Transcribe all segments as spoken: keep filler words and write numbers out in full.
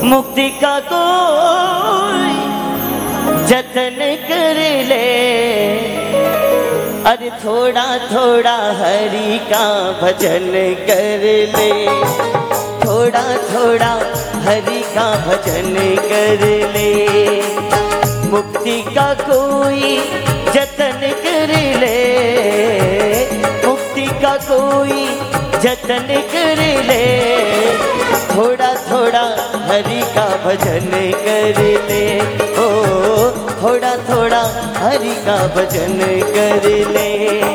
मुक्ति का कोई जतन कर ले, अरे थोड़ा थोड़ा हरि का भजन कर ले, थोड़ा थोड़ा हरि का भजन कर ले। मुक्ति का कोई जतन कर ले, मुक्ति का कोई जतन कर ले, थोड़ा थोड़ा हरि का भजन कर ले, ओ थोड़ा थोड़ा हरि का भजन कर ले।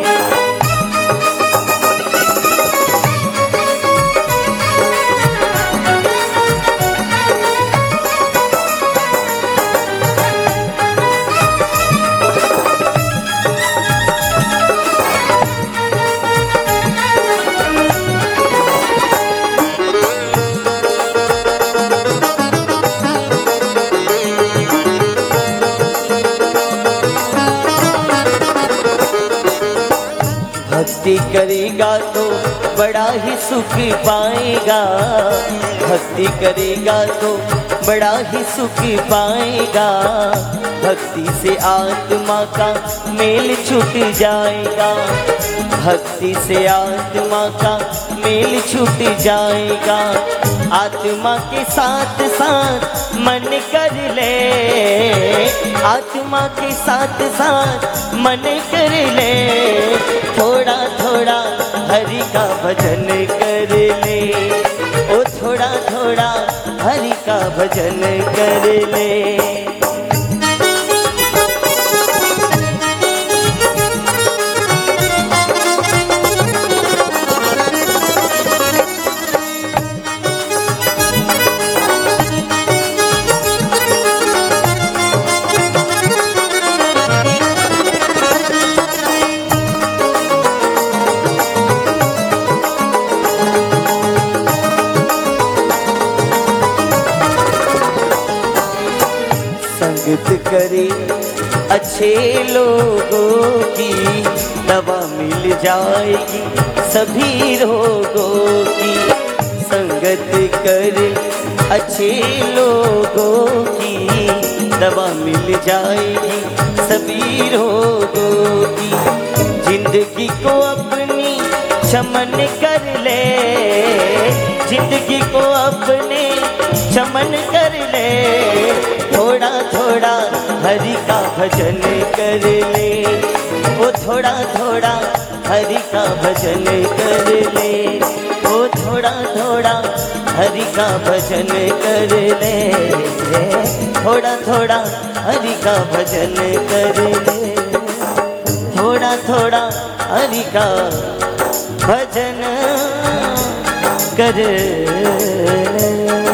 भक्ति करेगा तो बड़ा ही सुख पाएगा, भक्ति करेगा तो बड़ा ही सुख पाएगा। भक्ति से आत्मा का मेल छूट जाएगा, भक्ति से आत्मा का मेल छूट जाएगा। आत्मा के साथ साथ मन कर ले, आत्मा के साथ साथ मन कर ले, थोड़ा थोड़ा हरि का भजन कर ले, ओ थोड़ा थोड़ा हरि का भजन कर ले। संगत करे अच्छे लोगों की, दवा मिल जाएगी सभी रोगों की। संगत करे अच्छे लोगों की, दवा मिल जाएगी सभी रोगों की। जिंदगी को अपनी चमन कर ले, जिंदगी को अपने चमन कर ले, थोड़ा थोड़ा हरि का भजन कर ले, ओ थोड़ा थोड़ा हरि का भजन कर ले, ओ थोड़ा थोड़ा हरि का भजन कर ले, थोड़ा थोड़ा हरि का भजन कर ले, थोड़ा थोड़ा हरि का भजन कर ले।